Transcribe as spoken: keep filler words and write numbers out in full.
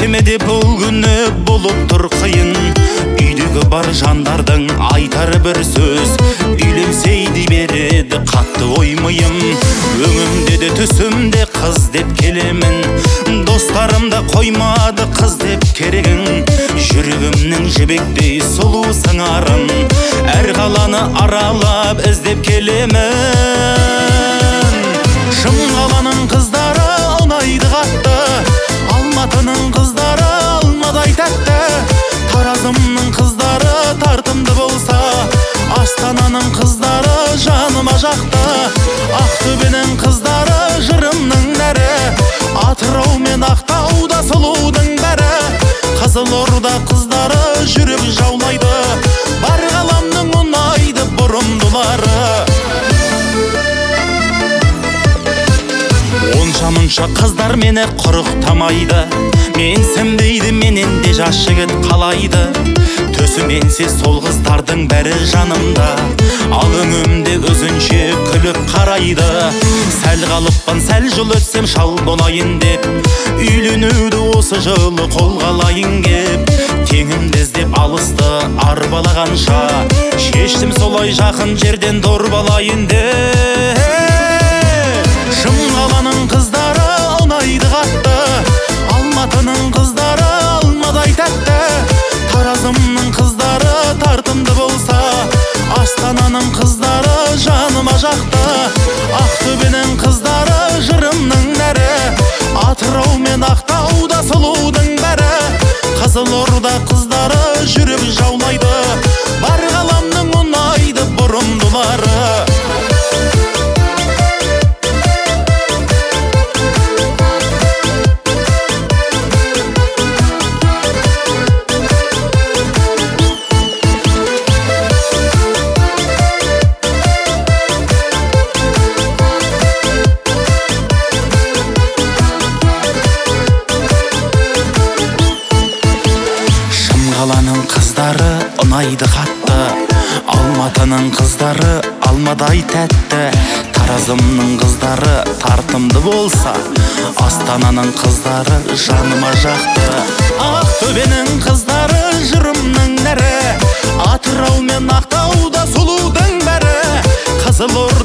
Кемеде бұл күні болып тұр қиын, үйдегі бар жандардың айтары бір сөз. Үйленсейді береді қатты оймайым, өңімде де түсімде қыз деп келемін. Достарым да қоймады қыз деп керегін, жүрегімнің жібектей сұлу сыңарын әр қаланы аралап іздеп келемін. Шым қаланың қыздары ұнайды қатты, Алматының қыздары алмадай тәтті, Таразымның қыздары тартымды болса, Астананың қыздары жаныма жақты. Ақтөбенің қыздары жырымның нәрі, Атырау мен Ақтауда сұлудың бәрі. Қызылорда қыздары жүрек жаулайды, бар ғаламның ұнайды бұрымдылары. Онша-мұнша қыздар мені құрықтамайды, менсім дейді менен де жас жігіт қалайды. Төсіменсе сол қыздардың бәрі жанымда, ал өңімде өзінше күліп қарайды. Сәл қалыппан сәл жыл өтсем шал болайын деп, үйленуді осы жылы қолға алайын кеп. Теңімді іздеп алысты арбалағанша, шештім солай жақын жерден дорбалайын деп. Шым қаланың қыздары ұнайды қатты, Алматының қыздары алмадай тәтті, Таразымның қыздары тартымды болса, Астананың қыздары жаныма жақты. Ақтөбенің қыздары жырымның нәрі, Атырау мен Ақтауда сұлудың бәрі. Қызылорда қыздары жүрек жаулайды, бар ғаламның ұнайды бұрымдылары. Қаланың қыздары ұнайды қатты, Алматының қыздары алмадай тәтті, Таразымның қыздары тартымды болса, Астананың қыздары жаныма жақты. Ақтөбенің қыздары жырымның нәрі, Атырау мен Ақтауда сұлудың бәрі. Қызылорда